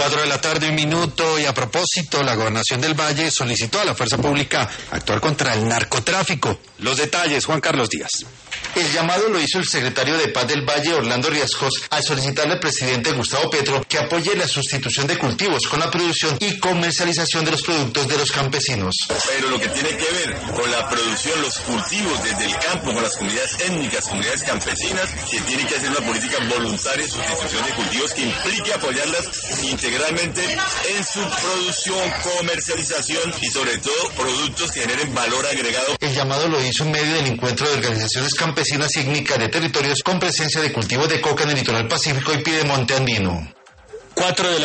4 de la tarde, 1 minuto, y a propósito, la Gobernación del Valle solicitó a la Fuerza Pública actuar contra el narcotráfico. Los detalles, Juan Carlos Díaz. El llamado lo hizo el secretario de Paz del Valle, Orlando Riascos, al solicitarle al presidente Gustavo Petro que apoye la sustitución de cultivos con la producción y comercialización de los productos de los campesinos. Pero lo que tiene que ver con la producción, los cultivos desde el campo, con las comunidades étnicas, comunidades campesinas, se tiene que hacer una política voluntaria de sustitución de cultivos que implique apoyarlas integralmente en su producción, comercialización y sobre todo productos que generen valor agregado. El llamado lo hizo en medio del encuentro de organizaciones campesinas étnicas de territorios con presencia de cultivos de coca en el litoral pacífico y piedemonte andino. 4 de la